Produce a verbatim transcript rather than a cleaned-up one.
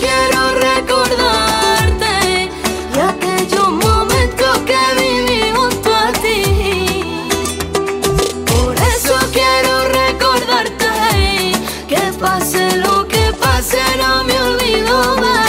quiero recordarte y aquellos momentos que viví junto a ti. Por eso quiero recordarte, que pase lo que pase no me olvido de